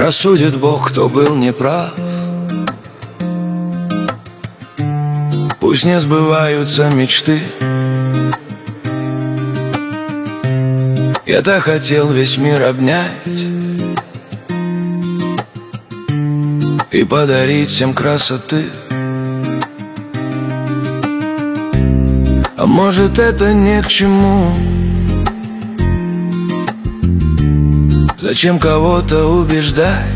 Рассудит Бог, кто был неправ. Пусть не сбываются мечты. Я так хотел весь мир обнять и подарить всем красоты. А может, это ни к чему. Зачем кого-то убеждать?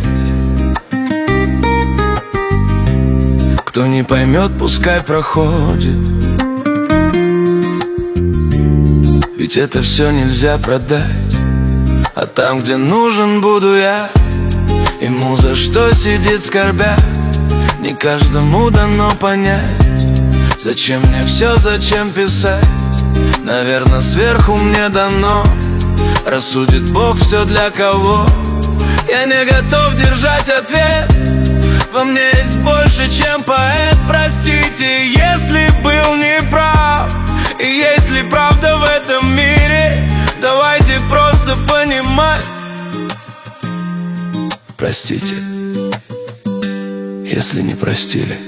Кто не поймет, пускай проходит. Ведь это все нельзя продать. А там, где нужен, буду я. Ему за что сидит скорбя. Не каждому дано понять. Зачем мне все, зачем писать? Наверное, сверху мне дано. Рассудит Бог, все для кого. Я не готов держать ответ. Во мне есть больше, чем поэт. Простите, если был неправ. И если правда в этом мире, давайте просто понимать. Простите, если не простили.